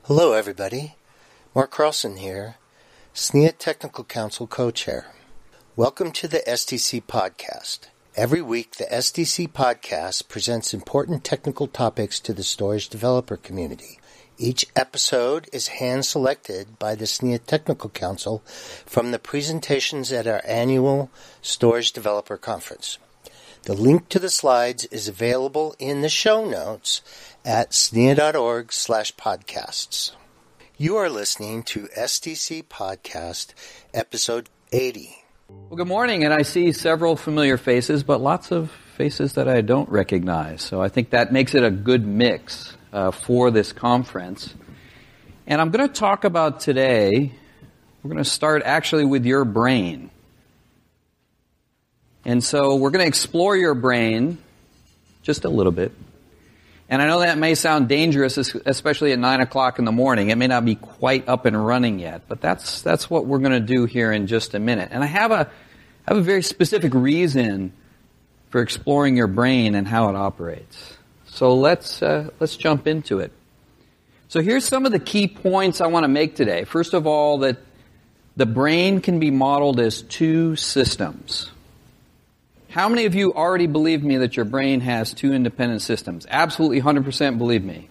Hello, everybody. Mark Carlson here, SNIA Technical Council Co-Chair. Welcome to the STC Podcast. Every week, the STC Podcast presents important technical topics to the storage developer community. Each episode is hand-selected by the SNIA Technical Council from the presentations at our annual Storage Developer Conference. The link to the slides is available in the show notes at snia.org/podcasts. You are listening to STC Podcast, Episode 80. Well, good morning, and I see several familiar faces, but lots of faces that I don't recognize. So I think that makes it a good mix for this conference. And I'm going to talk about today, we're going to start actually with your brain. And so we're going to explore your brain just a little bit. And I know that may sound dangerous, especially at 9 o'clock in the morning. It may not be quite up and running yet, but that's what we're going to do here in just a minute. And I have a very specific reason for exploring your brain and how it operates. So let's jump into it. So here's some of the key points I want to make today. First of all, that the brain can be modeled as two systems. How many of you already believe me that your brain has two independent systems? Absolutely 100% believe me.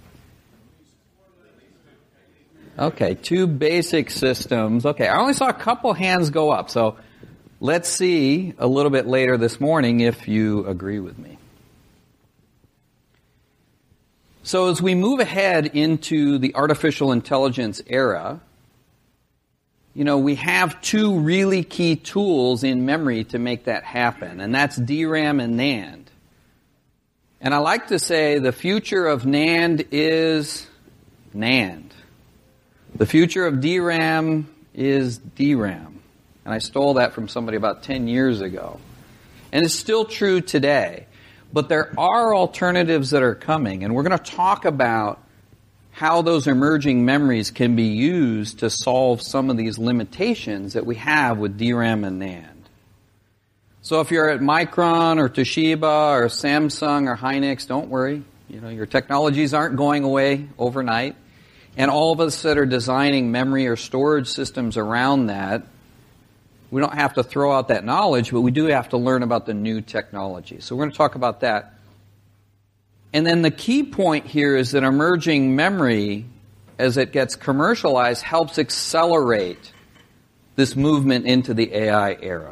Okay, two basic systems. Okay, I only saw a couple hands go up, so let's see a little bit later this morning if you agree with me. So as we move ahead into the artificial intelligence era, you know, we have two really key tools in memory to make that happen, and that's DRAM and NAND. And I like to say the future of NAND is NAND. The future of DRAM is DRAM. And I stole that from somebody about 10 years ago. And it's still true today. But there are alternatives that are coming, and we're going to talk about how those emerging memories can be used to solve some of these limitations that we have with DRAM and NAND. So if you're at Micron or Toshiba or Samsung or Hynix, don't worry. You know, your technologies aren't going away overnight. And all of us that are designing memory or storage systems around that, we don't have to throw out that knowledge, but we do have to learn about the new technology. So we're going to talk about that. And then the key point here is that emerging memory, as it gets commercialized, helps accelerate this movement into the AI era.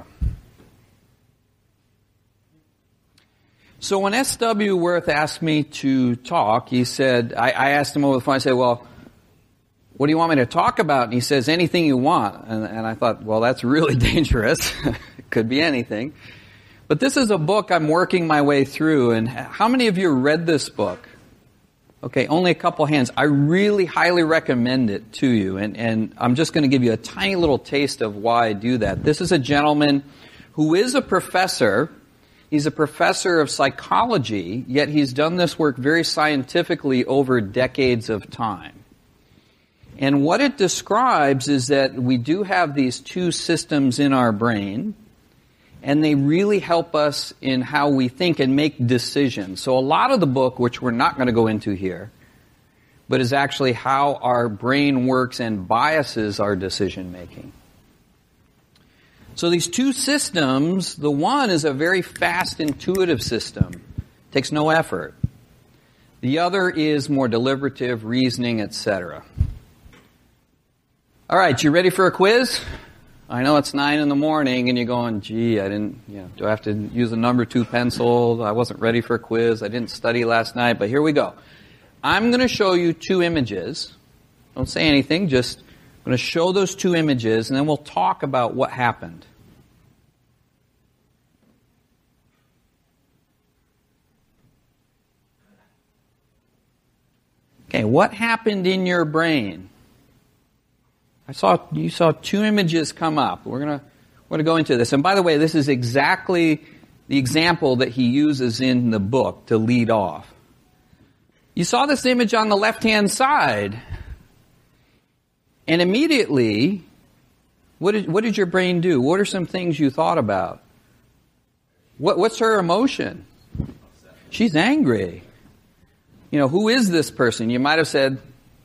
So when S.W. Wirth asked me to talk, he said, I asked him over the phone, I said, well, what do you want me to talk about? And he says, anything you want. And I thought, well, that's really dangerous. It could be anything. But this is a book I'm working my way through, and how many of you read this book? Okay, only a couple hands. I really highly recommend it to you, and I'm just going to give you a tiny little taste of why I do that. This is a gentleman who is a professor. He's a professor of psychology, yet he's done this work very scientifically over decades of time. And what it describes is that we do have these two systems in our brain, and they really help us in how we think and make decisions. So a lot of the book, which we're not going to go into here, but is actually how our brain works and biases our decision making. So these two systems, the one is a very fast, intuitive system. Takes no effort. The other is more deliberative, reasoning, etc. All right, you ready for a quiz? I know it's 9 in the morning and you're going, gee, do I have to use a number 2 pencil? I wasn't ready for a quiz. I didn't study last night, but here we go. I'm going to show you two images. Don't say anything, just I'm going to show those two images and then we'll talk about what happened. Okay, what happened in your brain? You saw two images come up. We're going to go into this. And by the way, this is exactly the example that he uses in the book to lead off. You saw this image on the left-hand side. And immediately, what did your brain do? What are some things you thought about? What's her emotion? She's angry. You know, who is this person? You might have said,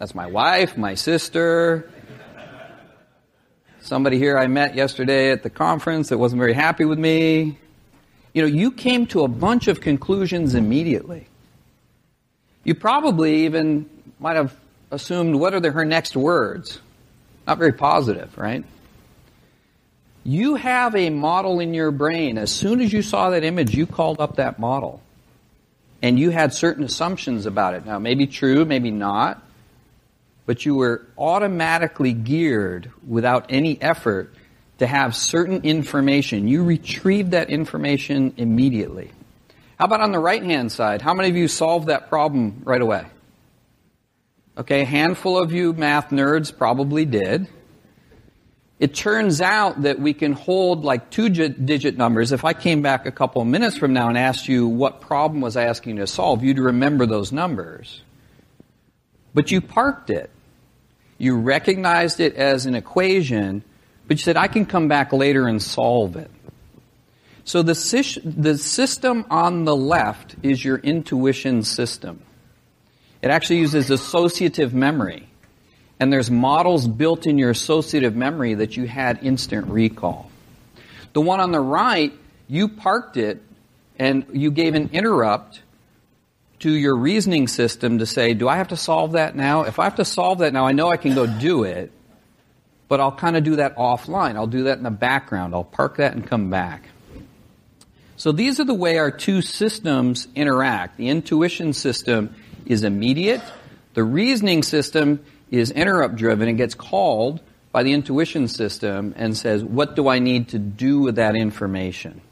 That's my wife, my sister, somebody here I met yesterday at the conference that wasn't very happy with me. You came to a bunch of conclusions immediately. You probably even might have assumed, what are her next words? Not very positive, right? You have a model in your brain. As soon as you saw that image, you called up that model. And you had certain assumptions about it. Now, maybe true, maybe not. But you were automatically geared, without any effort, to have certain information. You retrieved that information immediately. How about on the right-hand side? How many of you solved that problem right away? Okay, a handful of you math nerds probably did. It turns out that we can hold like two-digit numbers. If I came back a couple of minutes from now and asked you what problem was I asking you to solve, you'd remember those numbers. But you parked it. You recognized it as an equation, but you said, I can come back later and solve it. So the system on the left is your intuition system. It actually uses associative memory. And there's models built in your associative memory that you had instant recall. The one on the right, you parked it and you gave an interrupt to your reasoning system to say, do I have to solve that now? If I have to solve that now, I know I can go do it, but I'll kind of do that offline. I'll do that in the background. I'll park that and come back. So these are the way our two systems interact. The intuition system is immediate. The reasoning system is interrupt-driven and gets called by the intuition system and says, what do I need to do with that information?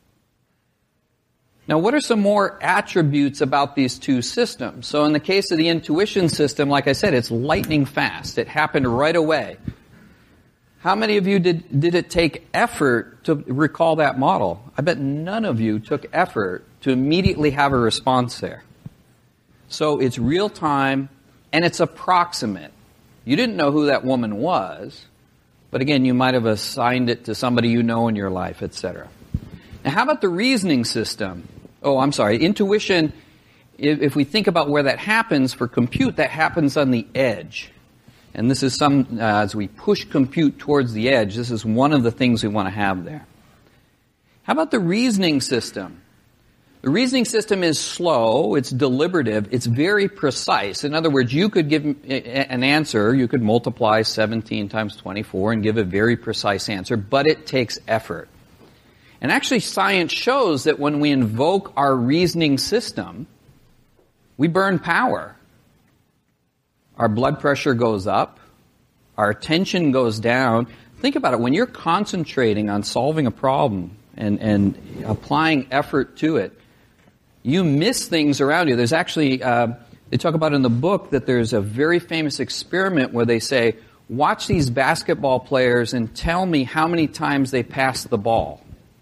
Now, what are some more attributes about these two systems? So in the case of the intuition system, like I said, it's lightning fast. It happened right away. How many of you did it take effort to recall that model? I bet none of you took effort to immediately have a response there. So it's real time, and it's approximate. You didn't know who that woman was, but again, you might have assigned it to somebody you know in your life, etc. Now, how about the reasoning system? Intuition, if we think about where that happens for compute, that happens on the edge. And this is as we push compute towards the edge, this is one of the things we want to have there. How about the reasoning system? The reasoning system is slow, it's deliberative, it's very precise. In other words, you could give an answer, you could multiply 17 times 24 and give a very precise answer, but it takes effort. And actually science shows that when we invoke our reasoning system, we burn power. Our blood pressure goes up, our attention goes down. Think about it, when you're concentrating on solving a problem and applying effort to it, you miss things around you. There's actually, they talk about in the book that there's a very famous experiment where they say, watch these basketball players and tell me how many times they pass the ball.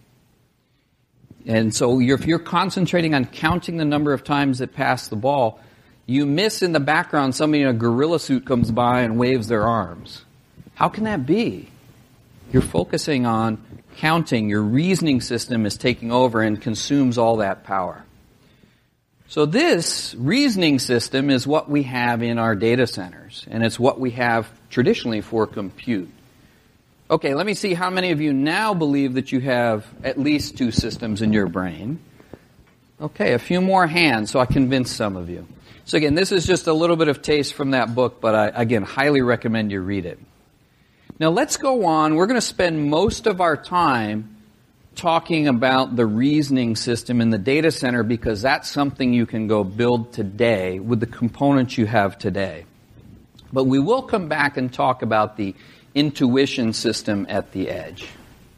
And so if you're concentrating on counting the number of times that pass the ball, you miss in the background somebody in a gorilla suit comes by and waves their arms. How can that be? You're focusing on counting. Your reasoning system is taking over and consumes all that power. So this reasoning system is what we have in our data centers, and it's what we have traditionally for compute. Okay, let me see how many of you now believe that you have at least two systems in your brain. Okay, a few more hands, so I convinced some of you. So again, this is just a little bit of taste from that book, but I, again, highly recommend you read it. Now let's go on. We're going to spend most of our time talking about the reasoning system in the data center because that's something you can go build today with the components you have today. But we will come back and talk about the intuition system at the edge.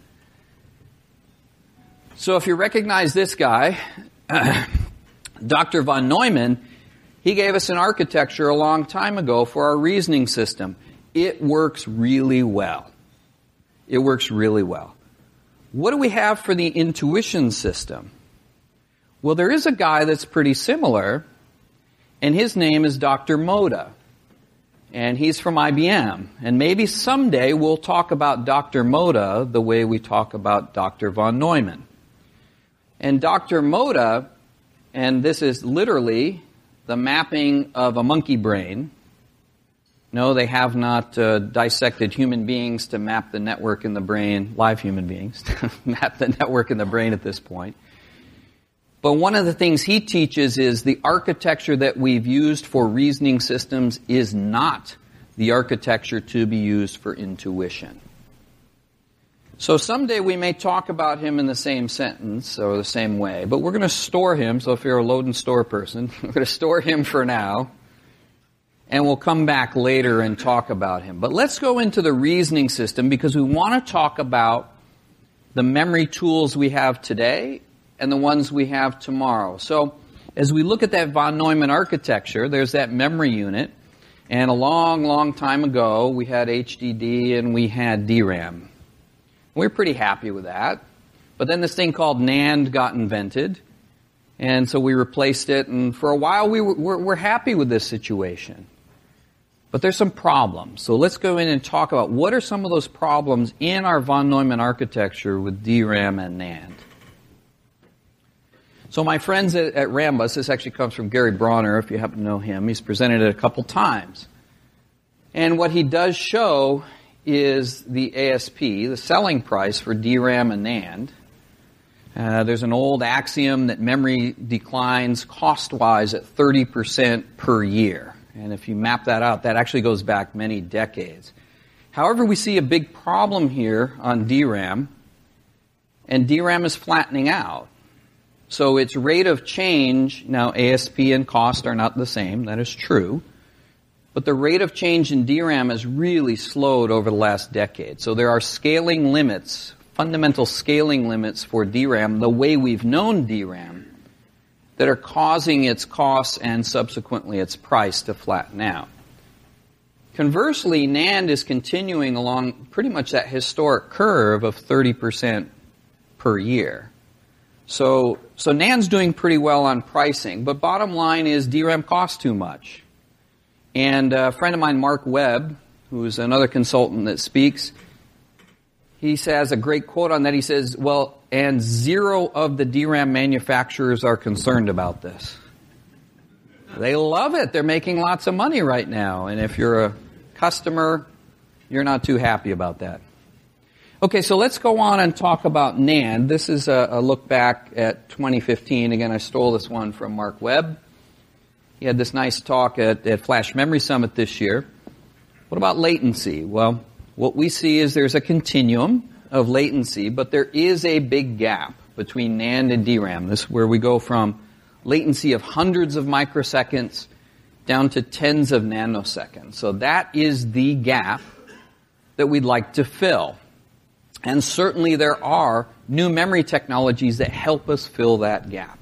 So if you recognize this guy, Dr. von Neumann, he gave us an architecture a long time ago for our reasoning system. It works really well. It works really well. What do we have for the intuition system? Well, there is a guy that's pretty similar, and his name is Dr. Moda. And he's from IBM. And maybe someday we'll talk about Dr. Moda the way we talk about Dr. von Neumann. And Dr. Moda, and this is literally the mapping of a monkey brain, No, they have not dissected human beings to map the network in the brain, live human beings, to map the network in the brain at this point. But one of the things he teaches is the architecture that we've used for reasoning systems is not the architecture to be used for intuition. So someday we may talk about him in the same sentence or the same way, but we're going to store him. So if you're a load and store person, we're going to store him for now, and we'll come back later and talk about him. But let's go into the reasoning system because we want to talk about the memory tools we have today and the ones we have tomorrow. So as we look at that von Neumann architecture, there's that memory unit. And a long, long time ago, we had HDD and we had DRAM. We were pretty happy with that. But then this thing called NAND got invented. And so we replaced it. And for a while, we're happy with this situation. But there's some problems. So let's go in and talk about what are some of those problems in our von Neumann architecture with DRAM and NAND. So my friends at Rambus, this actually comes from Gary Bronner, if you happen to know him. He's presented it a couple times. And what he does show is the ASP, the selling price for DRAM and NAND. There's an old axiom that memory declines cost-wise at 30% per year. And if you map that out, that actually goes back many decades. However, we see a big problem here on DRAM, and DRAM is flattening out. So its rate of change, now ASP and cost are not the same, that is true, but the rate of change in DRAM has really slowed over the last decade. So there are scaling limits, fundamental scaling limits for DRAM, the way we've known DRAM, that are causing its costs and subsequently its price to flatten out. Conversely, NAND is continuing along pretty much that historic curve of 30% per year. So NAND's doing pretty well on pricing, but bottom line is DRAM costs too much. And a friend of mine, Mark Webb, who's another consultant that speaks, he has a great quote on that. He says, well, and 0 of the DRAM manufacturers are concerned about this. They love it. They're making lots of money right now. And if you're a customer, you're not too happy about that. Okay, so let's go on and talk about NAND. This is a look back at 2015. Again, I stole this one from Mark Webb. He had this nice talk at Flash Memory Summit this year. What about latency? Well, what we see is there's a continuum of latency, but there is a big gap between NAND and DRAM. This is where we go from latency of hundreds of microseconds down to tens of nanoseconds. So that is the gap that we'd like to fill. And certainly there are new memory technologies that help us fill that gap.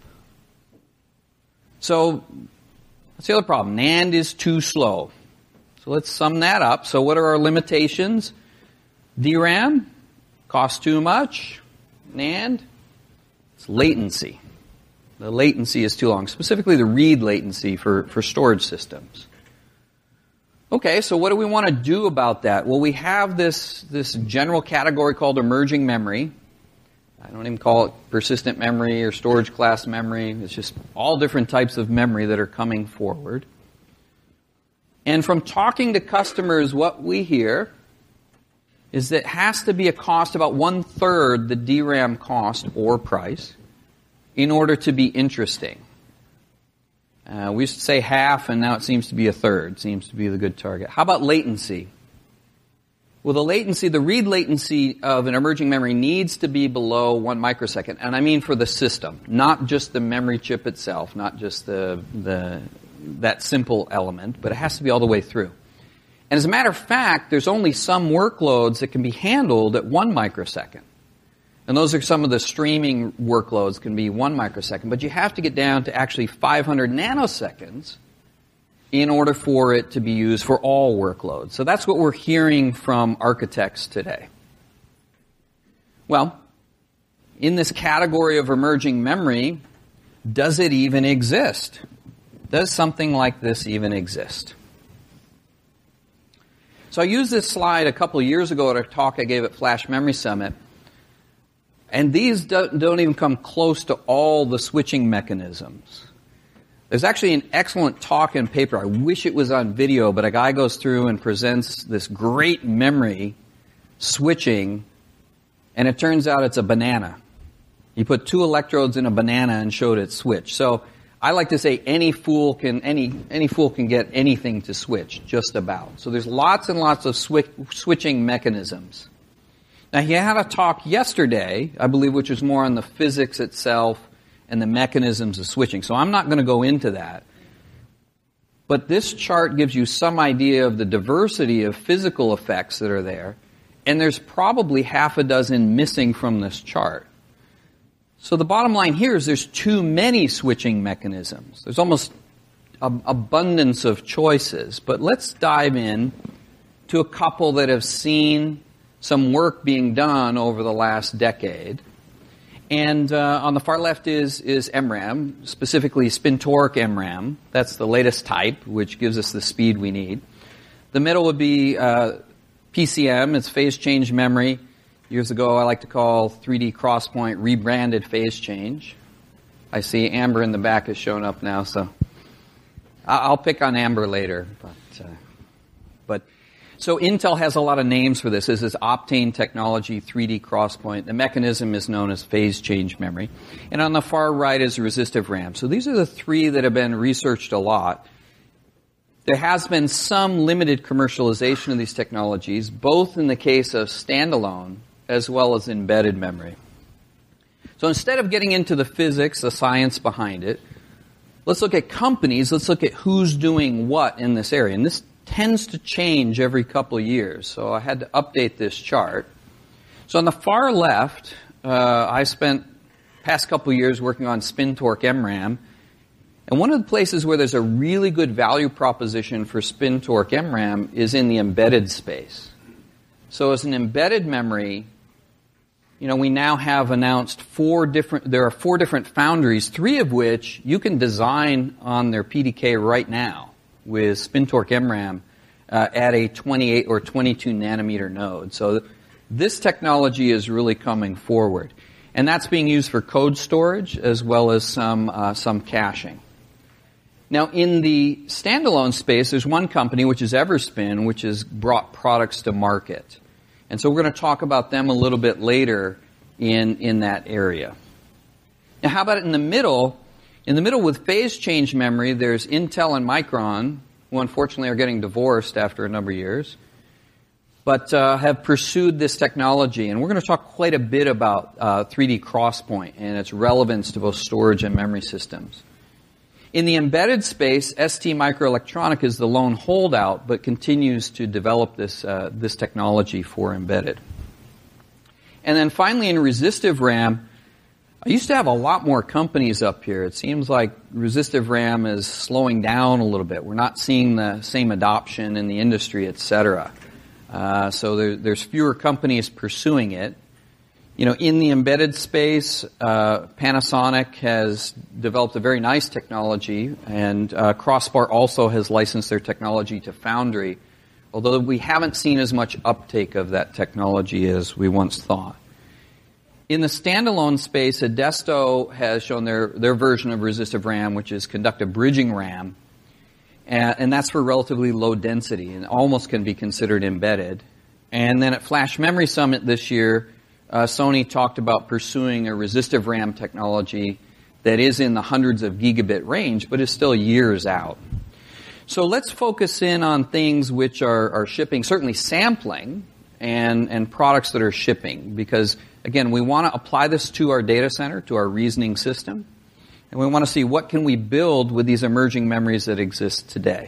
So, that's the other problem. NAND is too slow. So let's sum that up. So what are our limitations? DRAM, costs too much. NAND, it's latency. The latency is too long, specifically the read latency for storage systems. Okay, so what do we want to do about that? Well, we have this general category called emerging memory. I don't even call it persistent memory or storage class memory. It's just all different types of memory that are coming forward. And from talking to customers, what we hear is that it has to be a cost about 1/3 the DRAM cost or price in order to be interesting. We used to say half, and now it seems to be 1/3. Seems to be the good target. How about latency? Well, the read latency of an emerging memory needs to be below 1 microsecond. And I mean for the system, not just the memory chip itself, not just that simple element, but it has to be all the way through. And as a matter of fact, there's only some workloads that can be handled at 1 microsecond. And those are some of the streaming workloads, can be 1 microsecond. But you have to get down to actually 500 nanoseconds in order for it to be used for all workloads. So that's what we're hearing from architects today. Well, in this category of emerging memory, does it even exist? Does something like this even exist? So I used this slide a couple of years ago at a talk I gave at Flash Memory Summit. And these don't even come close to all the switching mechanisms. There's actually an excellent talk and paper. I wish it was on video, but a guy goes through and presents this great memory switching, and it turns out it's a banana. He put 2 electrodes in a banana and showed it switch. So I like to say any fool can get anything to switch, just about. So there's lots and lots of switching mechanisms. Now he had a talk yesterday, I believe, which was more on the physics itself and the mechanisms of switching. So I'm not going to go into that. But this chart gives you some idea of the diversity of physical effects that are there. And there's probably half a dozen missing from this chart. So the bottom line here is there's too many switching mechanisms. There's almost an abundance of choices. But let's dive in to a couple that have seen some work being done over the last decade. And on the far left is MRAM, specifically spin-torque MRAM. That's the latest type, which gives us the speed we need. The middle would be PCM. It's phase change memory. Years ago, I like to call 3D XPoint rebranded phase change. I see Amber in the back has shown up now, so I'll pick on Amber later. So Intel has a lot of names for this. This is Optane technology, 3D XPoint. The mechanism is known as phase change memory. And on the far right is resistive RAM. So these are the 3 that have been researched a lot. There has been some limited commercialization of these technologies, both in the case of standalone as well as embedded memory. So instead of getting into the physics, the science behind it, let's look at companies, let's look at who's doing what in this area. And this tends to change every couple of years, so I had to update this chart. So on the far left, I spent the past couple of years working on spin-torque MRAM, and one of the places where there's a really good value proposition for spin-torque MRAM is in the embedded space. So as an embedded memory, we now have announced there are 4 different foundries, 3 of which you can design on their PDK right now with spin-torque MRAM at a 28 or 22 nanometer node. So this technology is really coming forward. And that's being used for code storage as well as some caching. Now, in the standalone space, there's one company, which is Everspin, which has brought products to market. And so we're going to talk about them a little bit later in that area. Now, how about in the middle? In the middle with phase change memory, there's Intel and Micron, who unfortunately are getting divorced after a number of years, but have pursued this technology. And we're going to talk quite a bit about 3D XPoint and its relevance to both storage and memory systems. In the embedded space, STMicroelectronics is the lone holdout, but continues to develop this technology for embedded. And then finally, in resistive RAM, I used to have a lot more companies up here. It seems like resistive RAM is slowing down a little bit. We're not seeing the same adoption in the industry, et cetera. So there's fewer companies pursuing it. In the embedded space, Panasonic has developed a very nice technology, and Crossbar also has licensed their technology to Foundry, although we haven't seen as much uptake of that technology as we once thought. In the standalone space, Adesto has shown their version of resistive RAM, which is conductive bridging RAM, and that's for relatively low density and almost can be considered embedded. And then at Flash Memory Summit this year, Sony talked about pursuing a resistive RAM technology that is in the hundreds of gigabit range, but is still years out. So let's focus in on things which are shipping, certainly sampling, and products that are shipping, because again, we want to apply this to our data center, to our reasoning system, and we want to see what can we build with these emerging memories that exist today.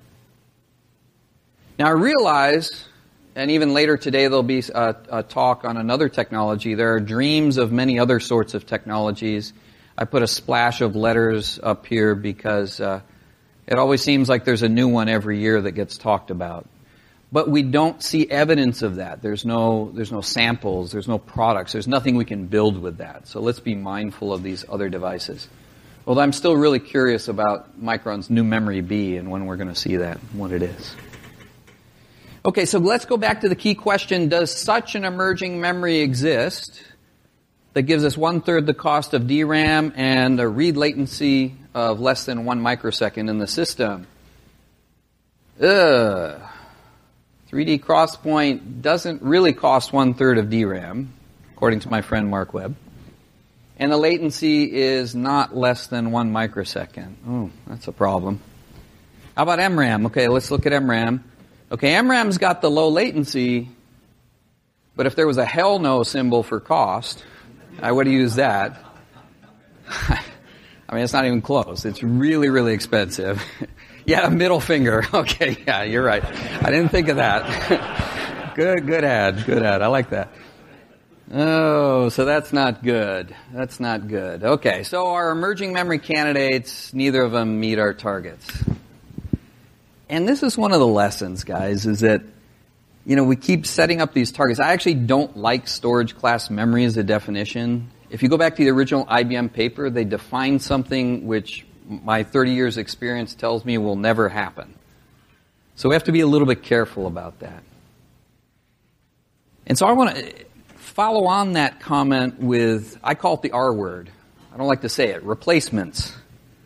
Now I realize, and even later today there'll be a talk on another technology, there are dreams of many other sorts of technologies. I put a splash of letters up here because it always seems like there's a new one every year that gets talked about. But we don't see evidence of that. There's no samples, there's no products, there's nothing we can build with that. So let's be mindful of these other devices. Well, I'm still really curious about Micron's new memory B and when we're going to see that, what it is. Okay, so let's go back to the key question, does such an emerging memory exist that gives us 1/3 the cost of DRAM and a read latency of less than 1 microsecond in the system. 3D XPoint doesn't really cost 1/3 of DRAM, according to my friend Mark Webb. And the latency is not less than 1 microsecond. Oh, that's a problem. How about MRAM? Okay, let's look at MRAM. Okay, MRAM's got the low latency, but if there was a hell no symbol for cost, I would have used that. I mean, it's not even close. It's really, really expensive. Yeah, middle finger. Okay, yeah, you're right. I didn't think of that. Good ad. I like that. Oh, so that's not good. That's not good. Okay, so our emerging memory candidates, neither of them meet our targets. And this is one of the lessons, guys, is that, we keep setting up these targets. I actually don't like storage class memory as a definition. If you go back to the original IBM paper, they define something which my 30 years experience tells me will never happen. So we have to be a little bit careful about that. And so I want to follow on that comment with, I call it the R word. I don't like to say it, replacements.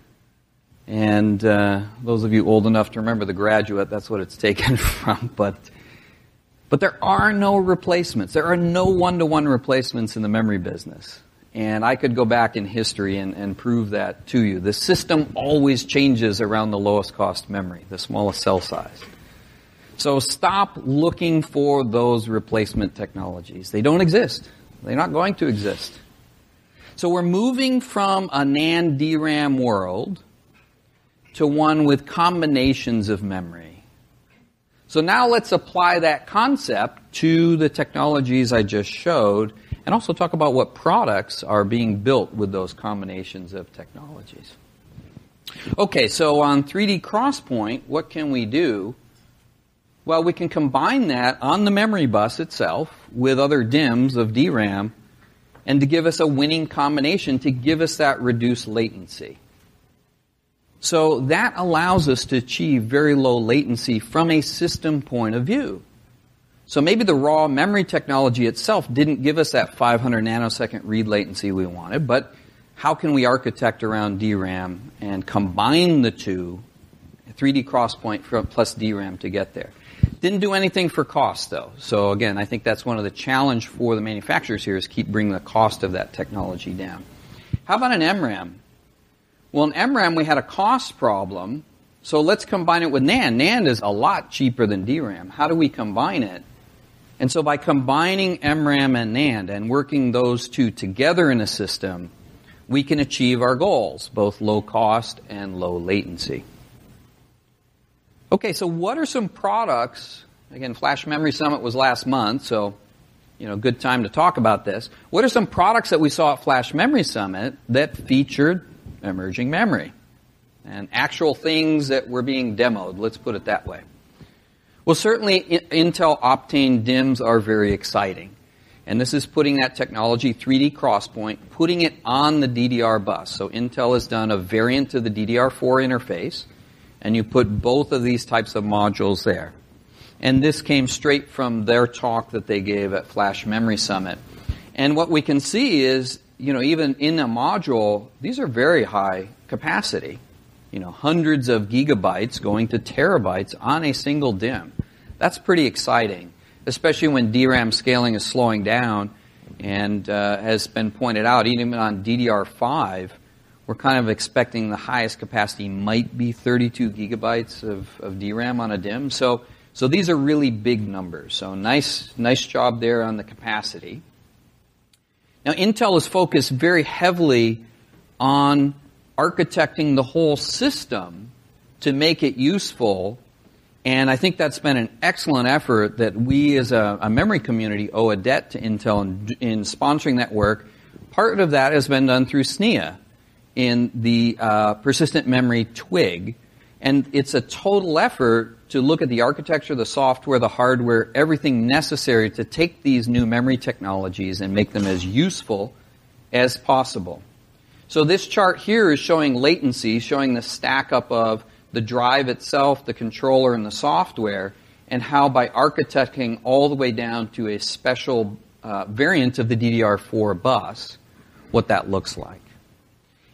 And those of you old enough to remember The Graduate, that's what it's taken from. But there are no replacements. There are no one-to-one replacements in the memory business. And I could go back in history and prove that to you. The system always changes around the lowest cost memory, the smallest cell size. So stop looking for those replacement technologies. They don't exist. They're not going to exist. So we're moving from a NAND DRAM world to one with combinations of memory. So now let's apply that concept to the technologies I just showed, and also talk about what products are being built with those combinations of technologies. Okay, so on 3D XPoint, what can we do? Well, we can combine that on the memory bus itself with other DIMMs of DRAM, and to give us a winning combination to give us that reduced latency. So that allows us to achieve very low latency from a system point of view. So maybe the raw memory technology itself didn't give us that 500 nanosecond read latency we wanted, but how can we architect around DRAM and combine the two, 3D XPoint plus DRAM, to get there? Didn't do anything for cost, though. So again, I think that's one of the challenge for the manufacturers here, is keep bringing the cost of that technology down. How about an MRAM? Well, in MRAM, we had a cost problem, so let's combine it with NAND. NAND is a lot cheaper than DRAM. How do we combine it? And so by combining MRAM and NAND and working those two together in a system, we can achieve our goals, both low cost and low latency. Okay, so what are some products? Again, Flash Memory Summit was last month, so good time to talk about this. What are some products that we saw at Flash Memory Summit that featured emerging memory and actual things that were being demoed? Let's put it that way. Well, certainly Intel Optane DIMMs are very exciting. And this is putting that technology, 3D XPoint, putting it on the DDR bus. So Intel has done a variant of the DDR4 interface, and you put both of these types of modules there. And this came straight from their talk that they gave at Flash Memory Summit. And what we can see is, even in a module, these are very high capacity. Hundreds of gigabytes going to terabytes on a single DIMM. That's pretty exciting, especially when DRAM scaling is slowing down, and has been pointed out, even on DDR5, we're kind of expecting the highest capacity might be 32 gigabytes of DRAM on a DIMM. So these are really big numbers. So nice job there on the capacity. Now, Intel is focused very heavily on architecting the whole system to make it useful, and I think that's been an excellent effort that we as a memory community owe a debt to Intel in sponsoring that work. Part of that has been done through SNIA in the persistent memory twig, and it's a total effort to look at the architecture, the software, the hardware, everything necessary to take these new memory technologies and make them as useful as possible. So this chart here is showing latency, showing the stack up of the drive itself, the controller, and the software, and how by architecting all the way down to a special variant of the DDR4 bus, what that looks like.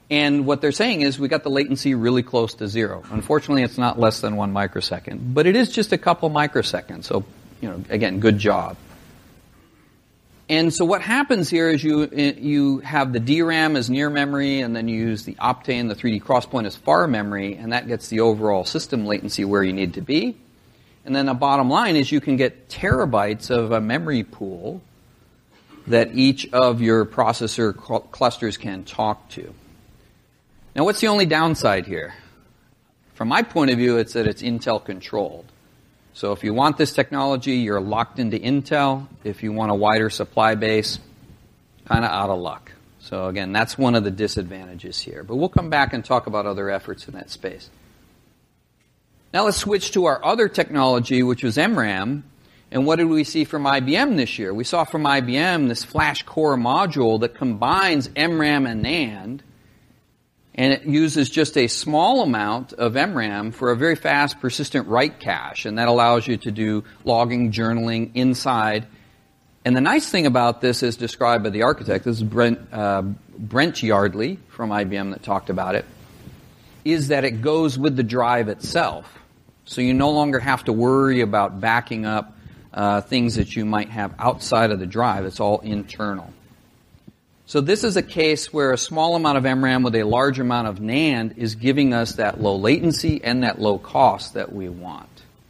And what they're saying is we got the latency really close to zero. Unfortunately, it's not less than 1 microsecond, but it is just a couple microseconds. So, again, good job. And so what happens here is you have the DRAM as near memory, and then you use the Optane, the 3D XPoint as far memory, and that gets the overall system latency where you need to be. And then the bottom line is you can get terabytes of a memory pool that each of your processor clusters can talk to. Now, what's the only downside here? From my point of view, it's that it's Intel controlled. So if you want this technology, you're locked into Intel. If you want a wider supply base, kind of out of luck. So again, that's one of the disadvantages here. But we'll come back and talk about other efforts in that space. Now let's switch to our other technology, which was MRAM. And what did we see from IBM this year? We saw from IBM this flash core module that combines MRAM and NAND. And it uses just a small amount of MRAM for a very fast, persistent write cache. And that allows you to do logging, journaling inside. And the nice thing about this is described by the architect, this is Brent Yardley from IBM that talked about it, is that it goes with the drive itself. So you no longer have to worry about backing up things that you might have outside of the drive. It's all internal. So this is a case where a small amount of MRAM with a large amount of NAND is giving us that low latency and that low cost that we want.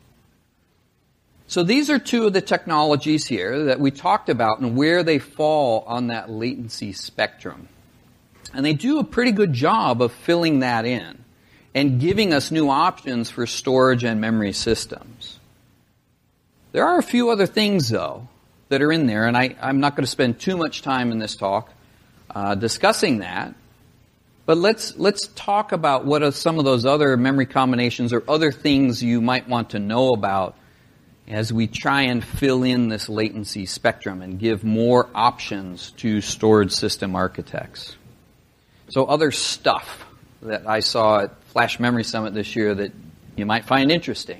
So these are two of the technologies here that we talked about and where they fall on that latency spectrum. And they do a pretty good job of filling that in and giving us new options for storage and memory systems. There are a few other things, though, that are in there, and I'm not going to spend too much time in this talk discussing that. But let's talk about what are some of those other memory combinations or other things you might want to know about as we try and fill in this latency spectrum and give more options to storage system architects. So other stuff that I saw at Flash Memory Summit this year that you might find interesting.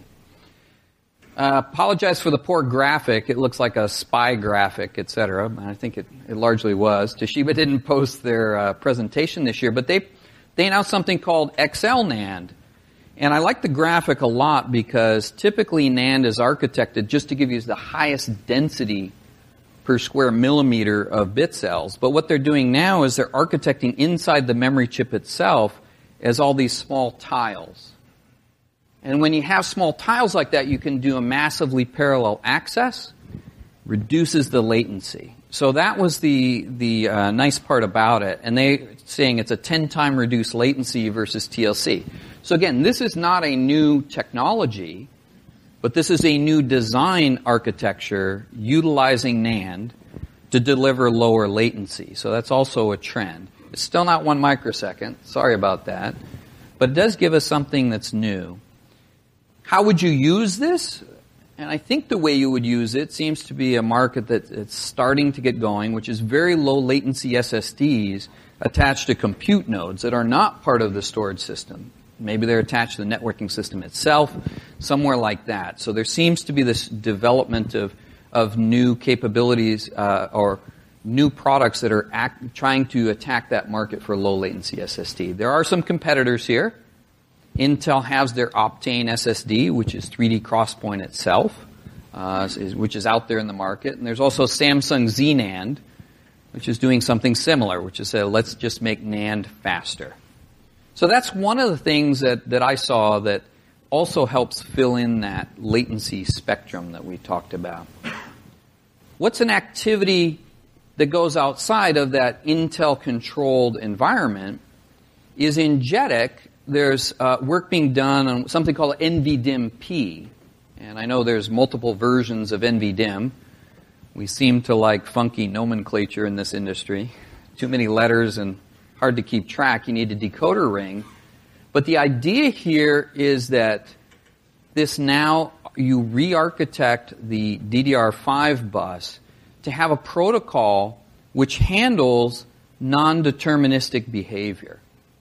Apologize for the poor graphic. It looks like a spy graphic, etc. I think it largely was. Toshiba didn't post their presentation this year, but they announced something called XL NAND. And I like the graphic a lot because typically NAND is architected just to give you the highest density per square millimeter of bit cells. But what they're doing now is they're architecting inside the memory chip itself as all these small tiles. And when you have small tiles like that, you can do a massively parallel access, reduces the latency. So that was the nice part about it. And they're saying it's a 10-time reduced latency versus TLC. So again, this is not a new technology, but this is a new design architecture utilizing NAND to deliver lower latency. So that's also a trend. It's still not 1 microsecond. Sorry about that. But it does give us something that's new. How would you use this? And I think the way you would use it seems to be a market that it's starting to get going, which is very low latency SSDs attached to compute nodes that are not part of the storage system. Maybe they're attached to the networking system itself, somewhere like that. So there seems to be this development of new capabilities or new products that are trying to attack that market for low latency SSD. There are some competitors here. Intel has their Optane SSD, which is 3D XPoint itself, which is out there in the market. And there's also Samsung ZNAND, which is doing something similar, which is let's just make NAND faster. So that's one of the things that I saw that also helps fill in that latency spectrum that we talked about. What's an activity that goes outside of that Intel-controlled environment is in JEDEC. There's work being done on something called NVDIMM-P. And I know there's multiple versions of NVDIMM. We seem to like funky nomenclature in this industry. Too many letters and hard to keep track. You need a decoder ring. But the idea here is that this now, you re-architect the DDR5 bus to have a protocol which handles non-deterministic behavior.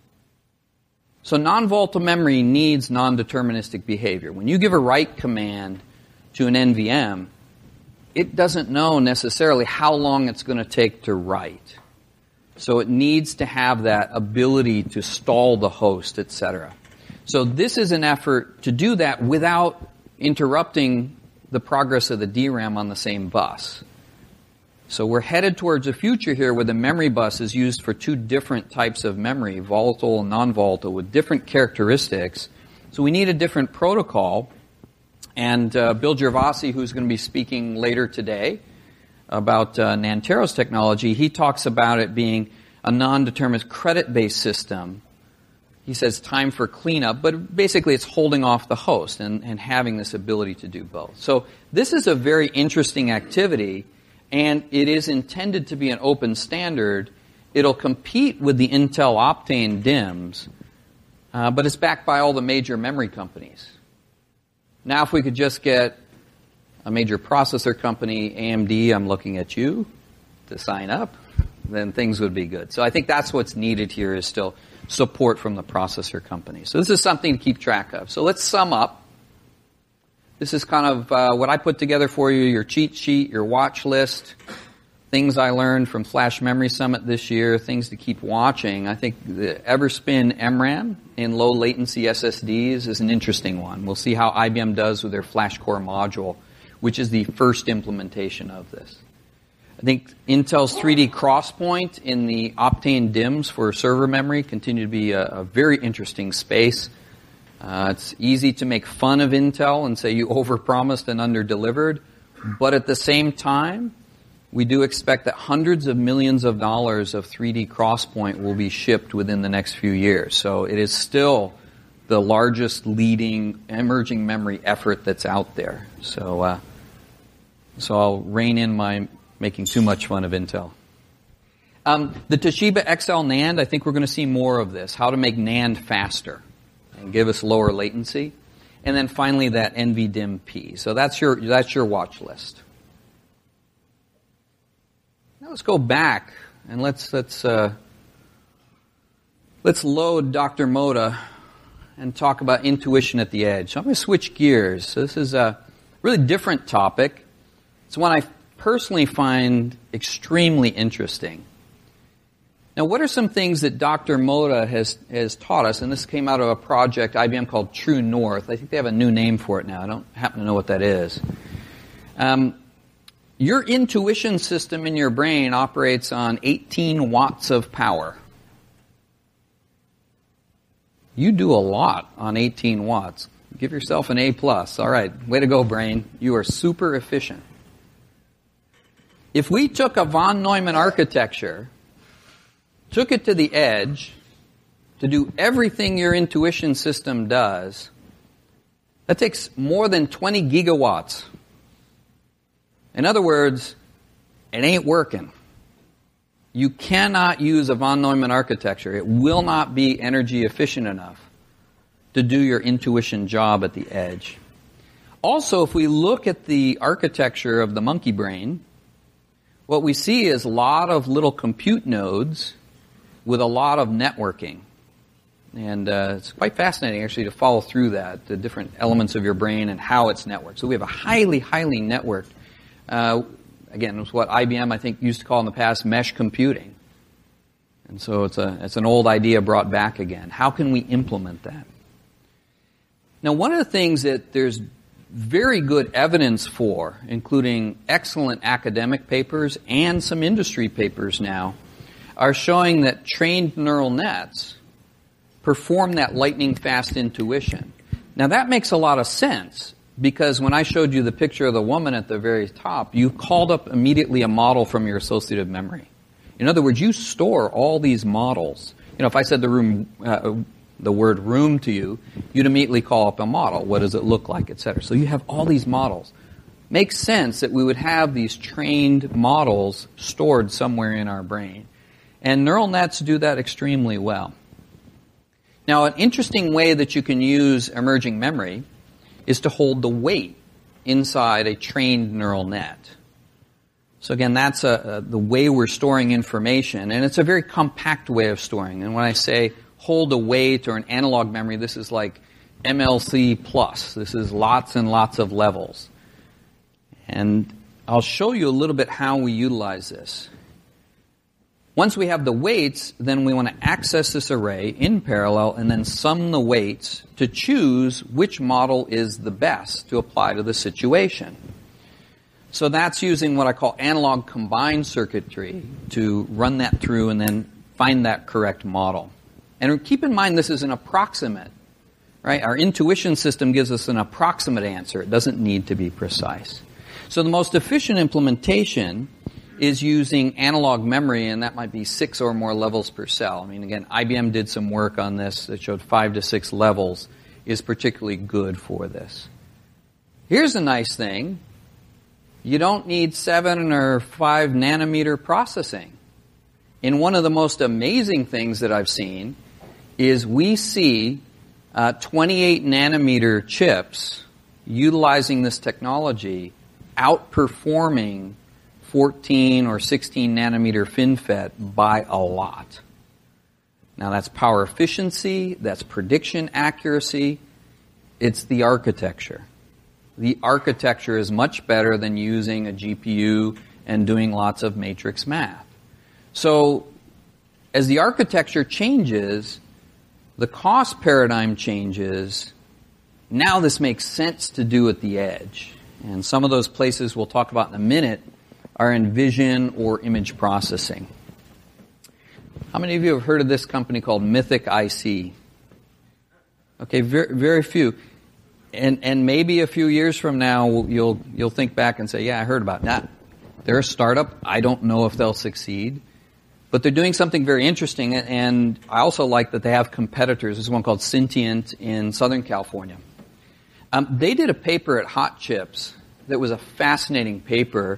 So non-volatile memory needs non-deterministic behavior. When you give a write command to an NVM, it doesn't know necessarily how long it's going to take to write. So it needs to have that ability to stall the host, etc. So this is an effort to do that without interrupting the progress of the DRAM on the same bus. So we're headed towards a future here where the memory bus is used for two different types of memory, volatile and non-volatile, with different characteristics. So we need a different protocol. And Bill Gervasi, who's going to be speaking later today about Nantero's technology, he talks about it being a non-determinist credit-based system. He says time for cleanup, but basically it's holding off the host and having this ability to do both. So this is a very interesting activity, and it is intended to be an open standard. It'll compete with the Intel Optane DIMMs, but it's backed by all the major memory companies. Now if we could just get a major processor company, AMD, I'm looking at you, to sign up, then things would be good. So I think that's what's needed here is still support from the processor company. So this is something to keep track of. So let's sum up. This is kind of what I put together for you, your cheat sheet, your watch list, things I learned from Flash Memory Summit this year, things to keep watching. I think the Everspin MRAM in low latency SSDs is an interesting one. We'll see how IBM does with their FlashCore module, which is the first implementation of this. I think Intel's 3D XPoint in the Optane DIMMs for server memory continue to be a very interesting space. It's easy to make fun of Intel and say you overpromised and underdelivered, but at the same time, we do expect that hundreds of millions of dollars of 3D XPoint will be shipped within the next few years. So it is still the largest leading emerging memory effort that's out there. So I'll rein in my making too much fun of Intel. The Toshiba XL NAND, I think we're going to see more of this, how to make NAND faster and give us lower latency. And then finally that NVDIMM-P. So that's your watch list. Now let's go back and let's load Dr. Moda and talk about intuition at the edge. So I'm going to switch gears. So this is a really different topic. It's one I personally find extremely interesting. Now, what are some things that Dr. Moda has taught us? And this came out of a project IBM called True North. I think they have a new name for it now. I don't happen to know what that is. Your intuition system in your brain operates on 18 watts of power. You do a lot on 18 watts. Give yourself an A+. All right, way to go, brain. You are super efficient. If we took a von Neumann architecture, took it to the edge to do everything your intuition system does, that takes more than 20 gigawatts. In other words, it ain't working. You cannot use a von Neumann architecture. It will not be energy efficient enough to do your intuition job at the edge. Also, if we look at the architecture of the monkey brain, what we see is a lot of little compute nodes with a lot of networking. And it's quite fascinating, actually, to follow through that, the different elements of your brain and how it's networked. So we have a highly, highly networked, again, it's what IBM, I think, used to call in the past mesh computing. And so it's an old idea brought back again. How can we implement that? Now, one of the things that there's very good evidence for, including excellent academic papers and some industry papers now, are showing that trained neural nets perform that lightning-fast intuition. Now, that makes a lot of sense, because when I showed you the picture of the woman at the very top, you called up immediately a model from your associative memory. In other words, you store all these models. You know, if I said the word room to you, you'd immediately call up a model. What does it look like, etc. So you have all these models. Makes sense that we would have these trained models stored somewhere in our brain. And neural nets do that extremely well. Now, an interesting way that you can use emerging memory is to hold the weight inside a trained neural net. So again, that's the way we're storing information, and it's a very compact way of storing. And when I say hold a weight or an analog memory, this is like MLC plus. This is lots and lots of levels. And I'll show you a little bit how we utilize this. Once we have the weights, then we want to access this array in parallel and then sum the weights to choose which model is the best to apply to the situation. So that's using what I call analog combined circuitry to run that through and then find that correct model. And keep in mind this is an approximate, right? Our intuition system gives us an approximate answer. It doesn't need to be precise. So the most efficient implementation is using analog memory, and that might be 6 or more levels per cell. I mean, again, IBM did some work on this that showed 5 to 6 levels is particularly good for this. Here's a nice thing. You don't need 7 or 5 nanometer processing. And one of the most amazing things that I've seen is we see 28 nanometer chips utilizing this technology outperforming 14 or 16 nanometer FinFET by a lot. Now that's power efficiency, that's prediction accuracy, it's the architecture. The architecture is much better than using a GPU and doing lots of matrix math. So as the architecture changes, the cost paradigm changes. Now this makes sense to do at the edge. And some of those places we'll talk about in a minute are in vision or image processing. How many of you have heard of this company called Mythic IC? Okay, very, very few. And maybe a few years from now you'll think back and say, yeah, I heard about that. They're a startup. I don't know if they'll succeed. But they're doing something very interesting, and I also like that they have competitors. There's one called Sentient in Southern California. They did a paper at Hot Chips that was a fascinating paper.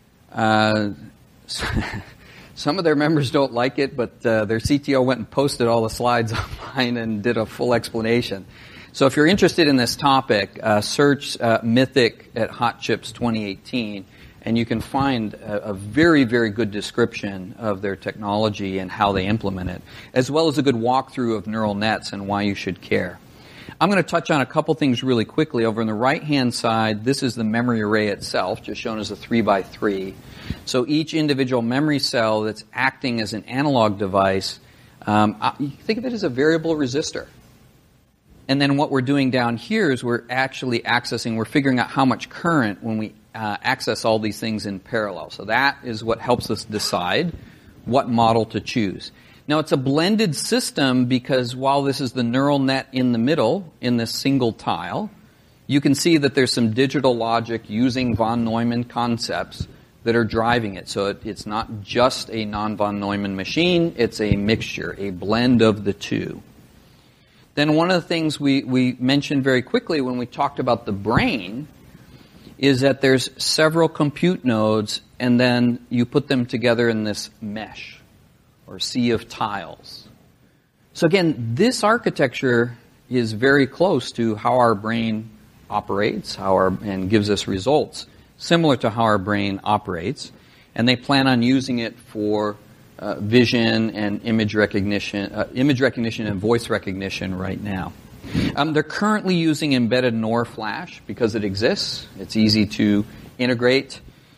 Some of their members don't like it, but their CTO went and posted all the slides online and did a full explanation. So if you're interested in this topic, search Mythic at Hot Chips 2018, and you can find a very, very good description of their technology and how they implement it, as well as a good walkthrough of neural nets and why you should care. I'm going to touch on a couple things really quickly. Over on the right-hand side, this is the memory array itself, just shown as a 3x3. So each individual memory cell that's acting as an analog device, you think of it as a variable resistor. And then what we're doing down here is we're figuring out how much current when we access all these things in parallel. So that is what helps us decide what model to choose. Now it's a blended system because while this is the neural net in the middle in this single tile, you can see that there's some digital logic using von Neumann concepts that are driving it. So it's not just a non-von Neumann machine, it's a mixture, a blend of the two. Then one of the things we mentioned very quickly when we talked about the brain is that there's several compute nodes and then you put them together in this mesh or sea of tiles. So again, this architecture is very close to how our brain operates, and gives us results similar to how our brain operates. And they plan on using it for vision and image recognition and voice recognition right now. They're currently using embedded NOR flash because it exists. It's easy to integrate,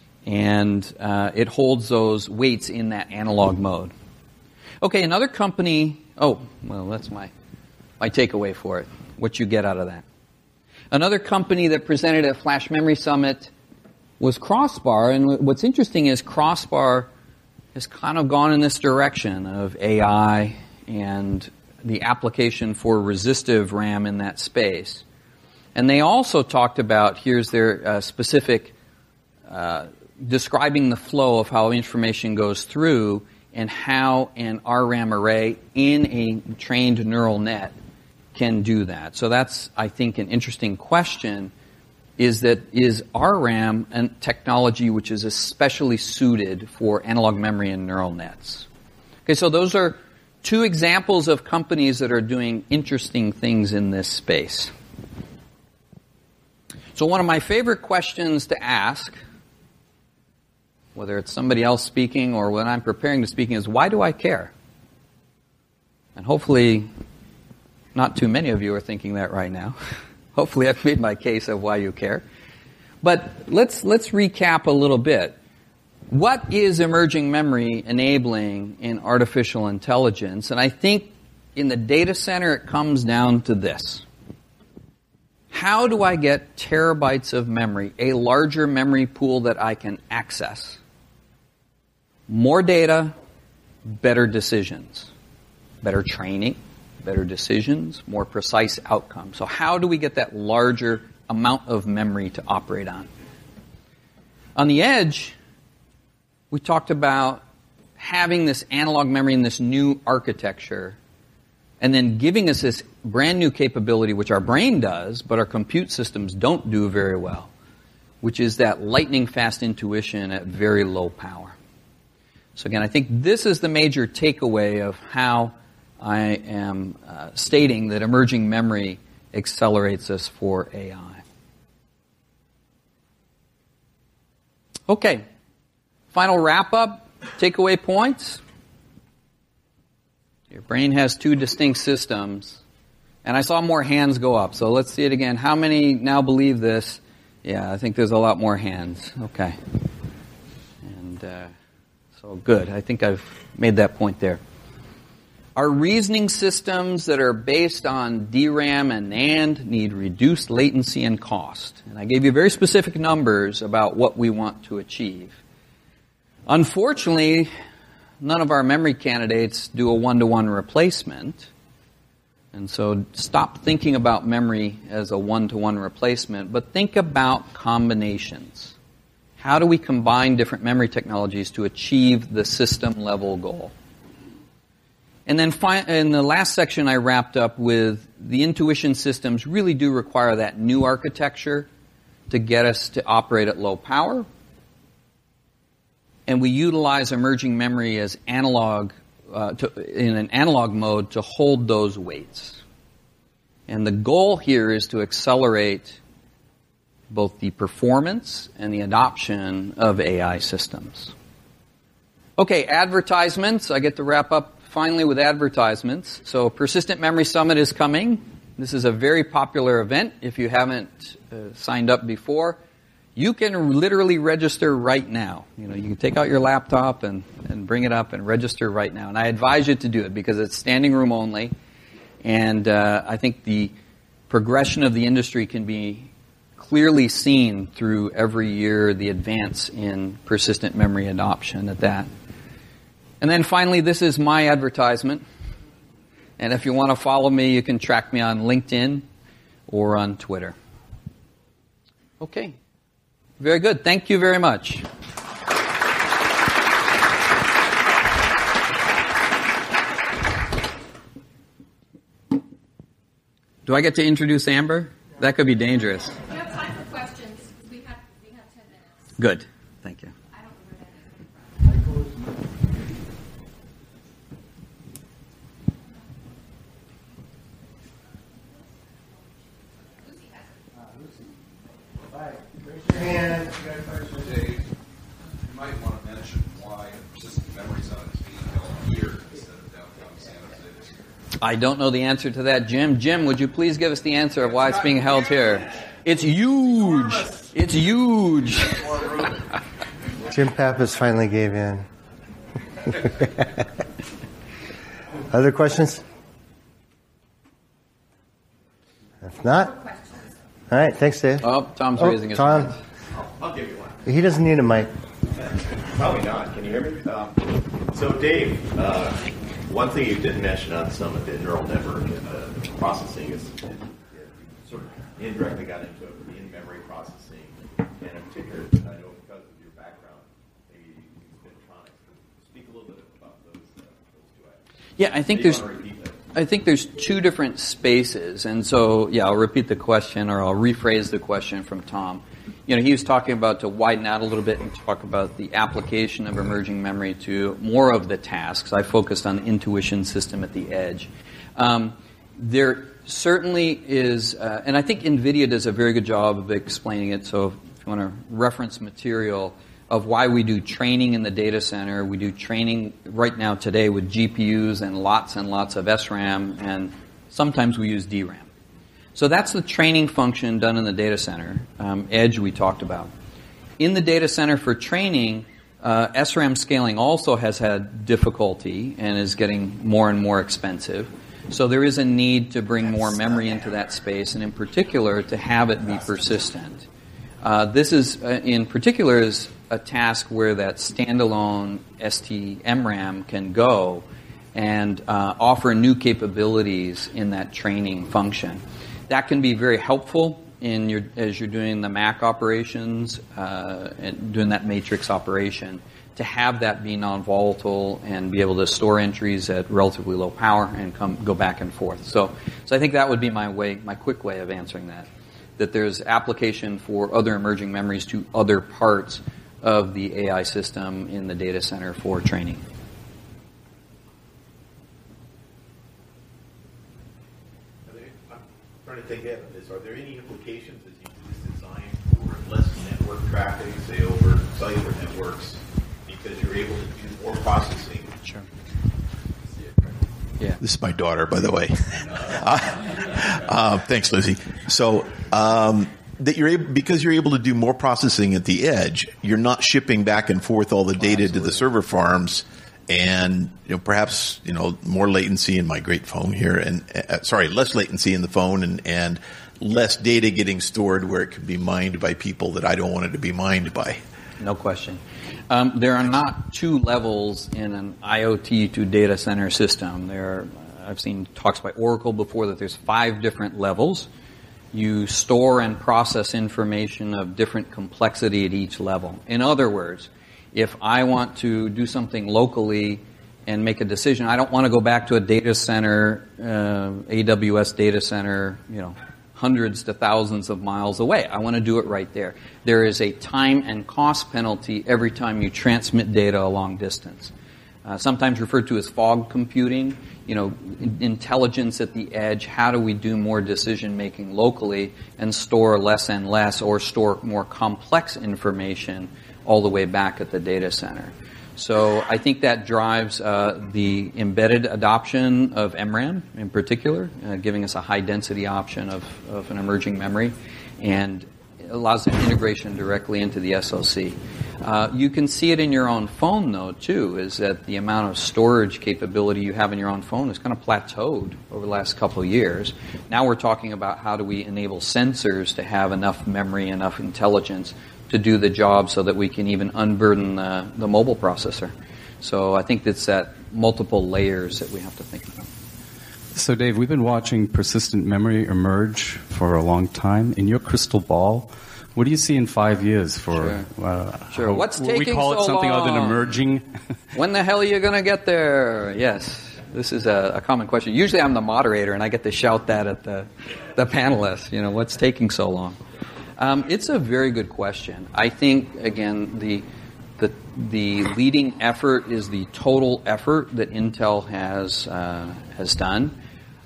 and it holds those weights in that analog mode. Okay, another company. Oh, well, that's my takeaway for it. What you get out of that. Another company that presented at Flash Memory Summit was Crossbar, and what's interesting is Crossbar has kind of gone in this direction of AI and the application for resistive RAM in that space. And they also talked about, here's their specific describing the flow of how information goes through and how an RRAM array in a trained neural net can do that. So that's, I think, an interesting question, is RRAM a technology which is especially suited for analog memory and neural nets? Okay, so those are two examples of companies that are doing interesting things in this space. So one of my favorite questions to ask, whether it's somebody else speaking or when I'm preparing to speak, is why do I care? And hopefully not too many of you are thinking that right now. Hopefully I've made my case of why you care. But let's recap a little bit. what is emerging memory enabling in artificial intelligence? And I think in the data center it comes down to this. How do I get terabytes of memory, a larger memory pool that I can access? More data, better decisions. Better training, better decisions, more precise outcomes. So how do we get that larger amount of memory to operate on? On the edge, we talked about having this analog memory in this new architecture and then giving us this brand new capability, which our brain does, but our compute systems don't do very well, which is that lightning fast intuition at very low power. So again, I think this is the major takeaway of how I am stating that emerging memory accelerates us for AI. Okay, final wrap-up, takeaway points. Your brain has two distinct systems, and I saw more hands go up, so let's see it again. How many now believe this? Yeah, I think there's a lot more hands. Okay. And so good, I think I've made that point there. Our reasoning systems that are based on DRAM and NAND need reduced latency and cost. And I gave you very specific numbers about what we want to achieve. Unfortunately, none of our memory candidates do a one-to-one replacement. And so stop thinking about memory as a one-to-one replacement, but think about combinations. How do we combine different memory technologies to achieve the system-level goal? And then in the last section I wrapped up with the intuition systems really do require that new architecture to get us to operate at low power. And we utilize emerging memory as analog, in an analog mode to hold those weights. And the goal here is to accelerate both the performance and the adoption of AI systems. Okay, advertisements. I get to wrap up finally with advertisements. So Persistent Memory Summit is coming. This is a very popular event. If you haven't signed up before, you can literally register right now. You can take out your laptop and bring it up and register right now. And I advise you to do it because it's standing room only. And I think the progression of the industry can be clearly seen through every year the advance in persistent memory adoption at that. And then finally, this is my advertisement. And if you want to follow me, you can track me on LinkedIn or on Twitter. Okay. Very good. Thank you very much. Do I get to introduce Amber? That could be dangerous. We have time for questions. We have 10 minutes. Good. Thank you. I don't know where that is. Lucy has it. Lucy. All right. Raise your hand. You got a question? Dave, you might want to mention why a persistent memory summit is being held here instead of downtown San Jose this year. I don't know the answer to that, Jim. Jim, would you please give us the answer of why it's being held here? It's huge. It's huge. Jim Pappas finally gave in. Other questions? If not, all right. Thanks, Dave. Oh, Tom's raising his Tom. hand. I'll give you one. He doesn't need a mic. Probably not. Can you hear me? So, Dave, one thing you didn't mention on some of the neural network processing is it sort of indirectly got into it with in-memory processing, and in particular, I know because of your background, maybe you use Bit-Tronics. Speak a little bit about those two items. Yeah, I think there's two different spaces, and so I'll repeat the question or I'll rephrase the question from Tom. He was talking about to widen out a little bit and talk about the application of emerging memory to more of the tasks. I focused on the intuition system at the edge. There certainly is, and I think NVIDIA does a very good job of explaining it. So if you want to reference material of why we do training in the data center, we do training right now today with GPUs and lots of SRAM, and sometimes we use DRAM. So that's the training function done in the data center. Edge we talked about. In the data center for training, SRAM scaling also has had difficulty and is getting more and more expensive. So there is a need to bring more memory into that space, and in particular, to have it be persistent. This is, in particular, is a task where that standalone ST-MRAM can go and offer new capabilities in that training function. That can be very helpful as you're doing the MAC operations and doing that matrix operation, to have that be non-volatile and be able to store entries at relatively low power and go back and forth. So I think that would be my quick way of answering that there's application for other emerging memories to other parts of the AI system in the data center for training. I'm trying to think ahead of this. Are there any implications as you do this design for less network traffic, say over cellular networks, because you're able to do more processing? Sure. Yeah. This is my daughter, by the way. Thanks, Lizzie. So that because you're able to do more processing at the edge, you're not shipping back and forth all the data to the server farms, and perhaps more latency in my great phone here, and less latency in the phone, and less data getting stored where it can be mined by people that I don't want it to be mined by. No question. There are not two levels in an IoT to data center system. I've seen talks by Oracle before that there's 5 different levels. You store and process information of different complexity at each level. In other words, if I want to do something locally and make a decision, I don't want to go back to a data center, AWS data center, hundreds to thousands of miles away. I want to do it right there. There is a time and cost penalty every time you transmit data a long distance. Sometimes referred to as fog computing, intelligence at the edge. How do we do more decision making locally and store less and less, or store more complex information all the way back at the data center? So I think that drives the embedded adoption of MRAM in particular, giving us a high density option of an emerging memory, and allows integration directly into the SoC. You can see it in your own phone, though, too, is that the amount of storage capability you have in your own phone has kind of plateaued over the last couple of years. Now we're talking about how do we enable sensors to have enough memory, enough intelligence to do the job so that we can even unburden the mobile processor. So I think it's that multiple layers that we have to think about. So Dave, we've been watching persistent memory emerge for a long time. In your crystal ball, what do you see in 5 years for? Sure. What's taking so long? We call it something other than emerging. When the hell are you going to get there? Yes, this is a common question. Usually I'm the moderator and I get to shout that at the panelists. What's taking so long? It's a very good question. I think, again, the leading effort is the total effort that Intel has done.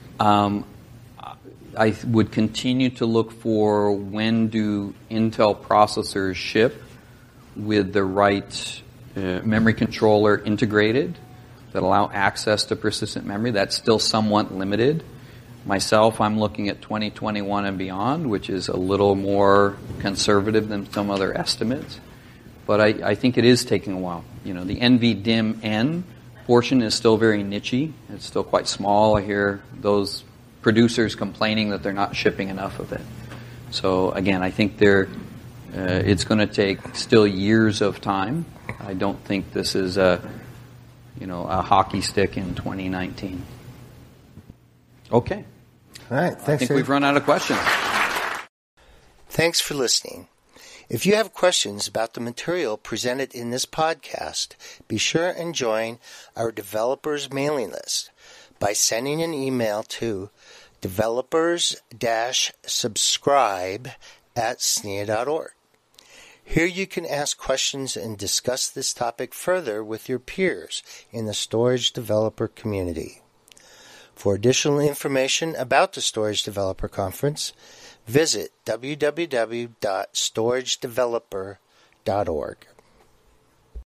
I would continue to look for when do Intel processors ship with the right memory controller integrated that allow access to persistent memory. That's still somewhat limited. Myself, I'm looking at 2021 and beyond, which is a little more conservative than some other estimates. But I think it is taking a while. The NVDIMM portion is still very niche-y. It's still quite small. I hear those producers complaining that they're not shipping enough of it. So again, I think it's going to take still years of time. I don't think this is a hockey stick in 2019. Okay. All right. Thanks. I think we've run out of questions. Thanks for listening. If you have questions about the material presented in this podcast, be sure and join our developers mailing list by sending an email to developers-subscribe@SNIA.org. Here you can ask questions and discuss this topic further with your peers in the storage developer community. For additional information about the Storage Developer Conference, visit www.storagedeveloper.org.